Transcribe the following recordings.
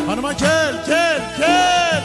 خانما کل کل کل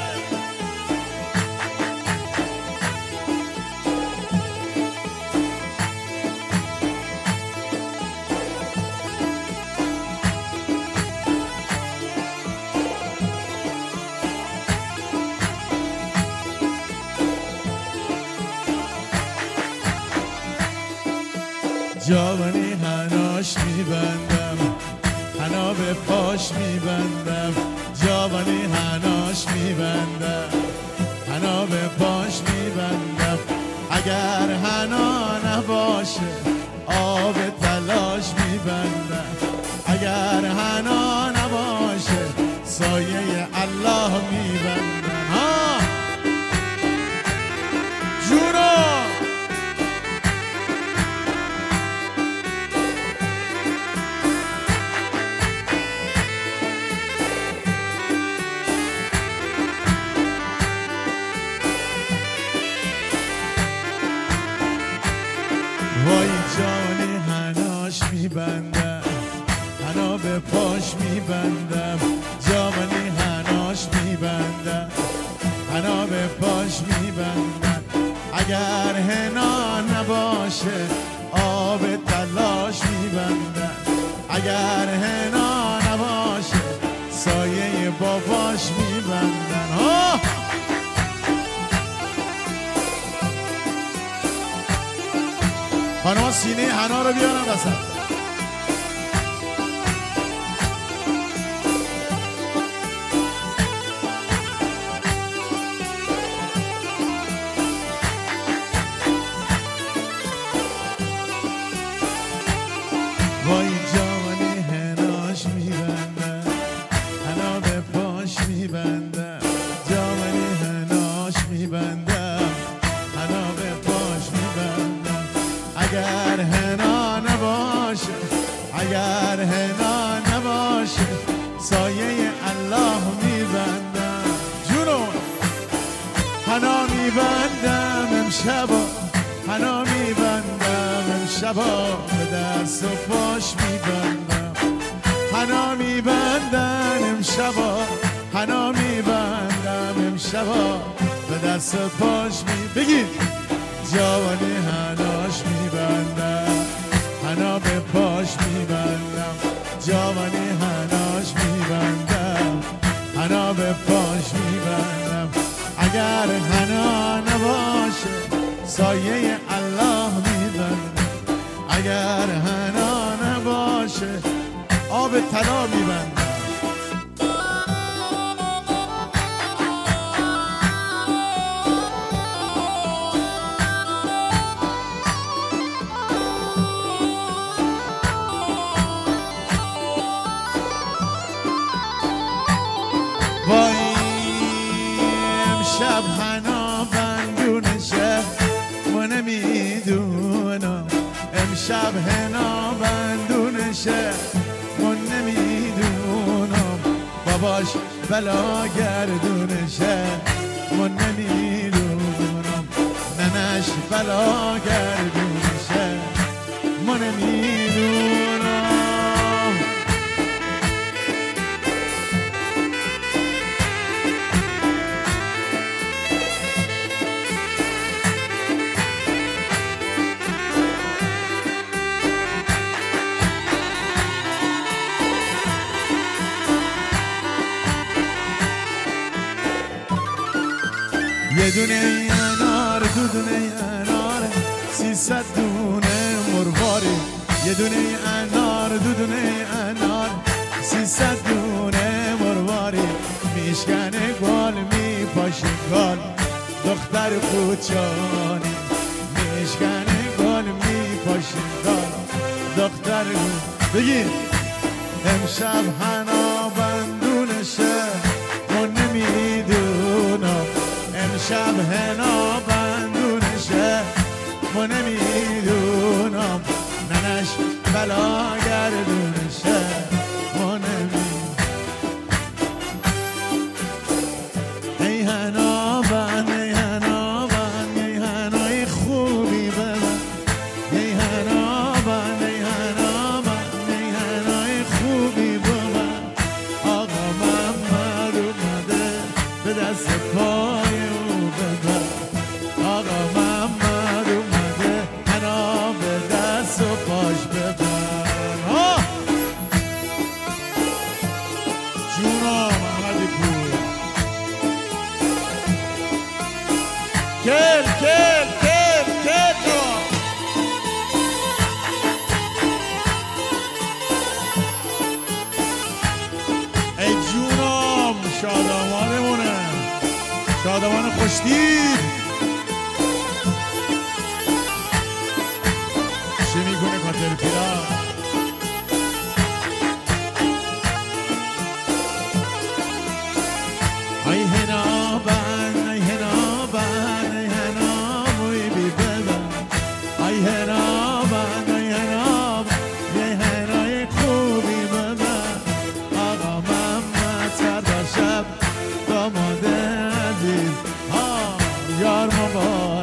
جوانی هناش میبندم هنا به پاش میبندم جوانی هناش میبندم هنا به پاش میبندم اگر هنا نباشه آب تلاش میبندم اگر هنا نباشه سایه الله میبندم ها جونو وای جانی هناش میبندم هنا به پاش میبندم جانی هناش میبندم هنا به پاش میبندم اگر هنا نباشه آب تلاش میبندم اگر هنا نباشه سایه باباش میبندن ها خانم سینه حنا رو بیارن وسط وای جوانی هناش میبندم حنا به پاش میبندم جوانی هناش میبندم حنا به پاش میبندم اگر هنا نباشه اگر هنا نباشه سایه الله میبندم جونو حنا میبندم امشبا حنا میبندم امشبا به دست و پاش میبندم حنا میبندم امشبا حنا میبندم امشبا به دست و پاش بگید جوانی هناش میبندم حنا به پاش میبندم جوانی هناش میبندم حنا به پاش میبندم اگر حنا نباشه سایه الله میبندم اگر حنا نباشه آب طلا میبندم وای امشب حنا بندونشه ما نمیدونم امشب حنا بندونشه ما نمیدونم باباش بلا گردونشه ما نمیدونم ننش بلا گردونشه ما نمیدونم یه دونه انار دو دونه انار 300 دونه مرواری یه دونه انار دو دونه انار 300 دونه مرواری میشکنه گل میپاشه گل دختر کوچانی میشکنه گل میپاشه گل دختر بگید امشب حنا بندونشه ما نمیدونم امشب حنا بندونشه ما نمیدونم ننش بلا گردونشه ما نمیدونم ای حنا بند ای حنا بند ای حنای خوبی به من ای حنا بند ای حنا بند ای حنای خوبی به من آقا محمد جونم احمدی پور کل کل کل کل جوان ای جونم شادمانمونه شادمان خوشتیر چه میکنه کاتر پیرا ای هنابن ای هنابن ای هنابوی بی ببن ای هنابن ای هنابن یه هنای خوبی ببن آقا محمد سردار شب داماده عزیز یار ما با